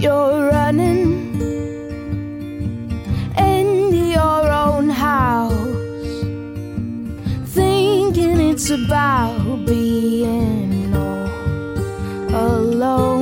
You're running in your own house, thinking it's about being all alone.